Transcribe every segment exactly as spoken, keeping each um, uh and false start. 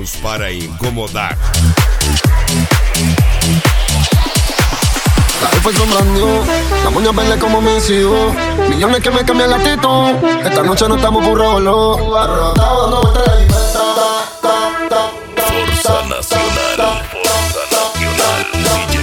chegamos para incomodar. La F son brand new, la moña verde como mis hijos. Millones que me cambian la actitud. Esta noche no estamos por rollo. Arrebatado dando vueltas la libertad. Fuerza Nacional, Fuerza Nacional, D J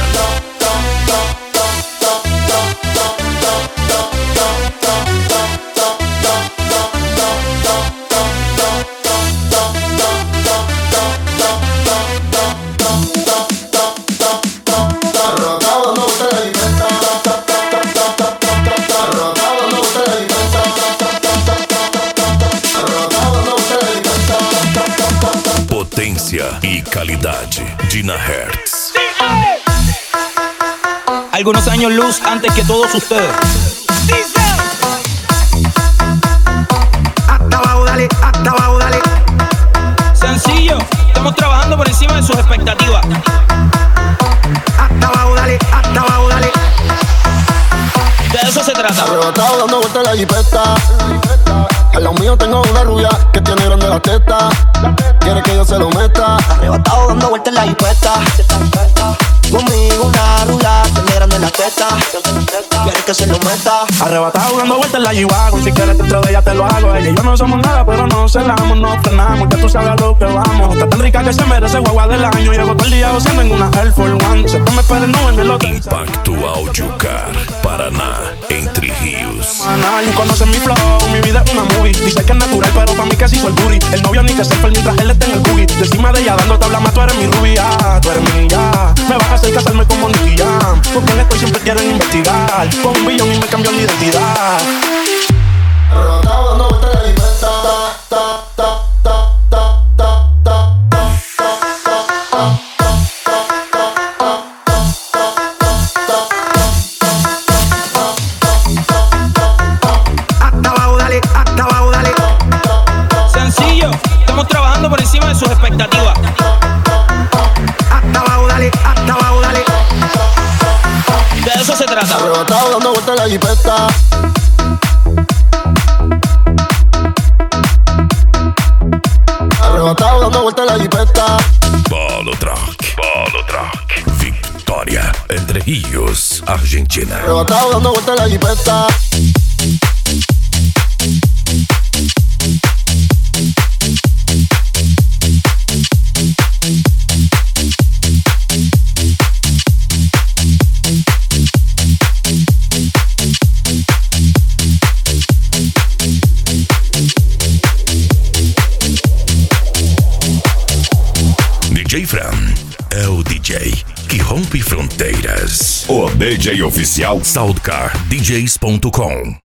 Potência e qualidade. Dina Hertz. Algunos años luz antes que todos ustedes. Hasta abajo, dale, hasta abajo, dale. Sencillo, estamos trabajando por encima de sus expectativas. Hasta abajo, dale, hasta abajo, dale. De eso se trata. Arrebatado dando vueltas la jipeta. Al lado mío tengo una rubia que tiene grande la teta. Quiere que yo se lo meta. Arrebatado dando vueltas en la jipeta. Conmigo una rubia tiene grande la teta. Quiere que se lo meta. Arrebatado dando vueltas en la G-Wagon. Si quieres dentro de ella te lo hago. Ella y yo no somos nada, pero no celamos, no frenamos. Ya tú sabes a lo que vamos. Está tan rica que se merece guagua del año. Llevo todo el día gozando en una Air Force One. Se me espera no en el hotel. Impacto Audiocar, Paraná, Entre Rios. Nadie conoce mi flow, mi vida es una movie. Dice que es natural, pero pa' mí que se hizo el booty. El novio ni que se fue mientras él está en el boogie. De encima de ella dando tabla más, tú eres mi rubia. Tú eres mía. Me vas a hacer casarme como Nicky Jam. Porque en esto siempre quieren investigar. Con un billón y me cambió la identidad. Arrebatado dando vueltas la jipeta. Hasta abajo, dale, hasta abajo, dale. Sencillo, estamos trabajando por encima de sus expectativas. Hasta abajo, dale, hasta abajo, dale. De eso se trata. Arrebatado dando vueltas la jipeta. Arrebatado dando vueltas la jipeta. Polo Truck, Polo Truck. Victoria, Entre Rios, Argentina. Arrebatado dando vueltas la jipeta. D J Fran é o D J que rompe fronteiras. O D J oficial Soundcar D Js ponto com.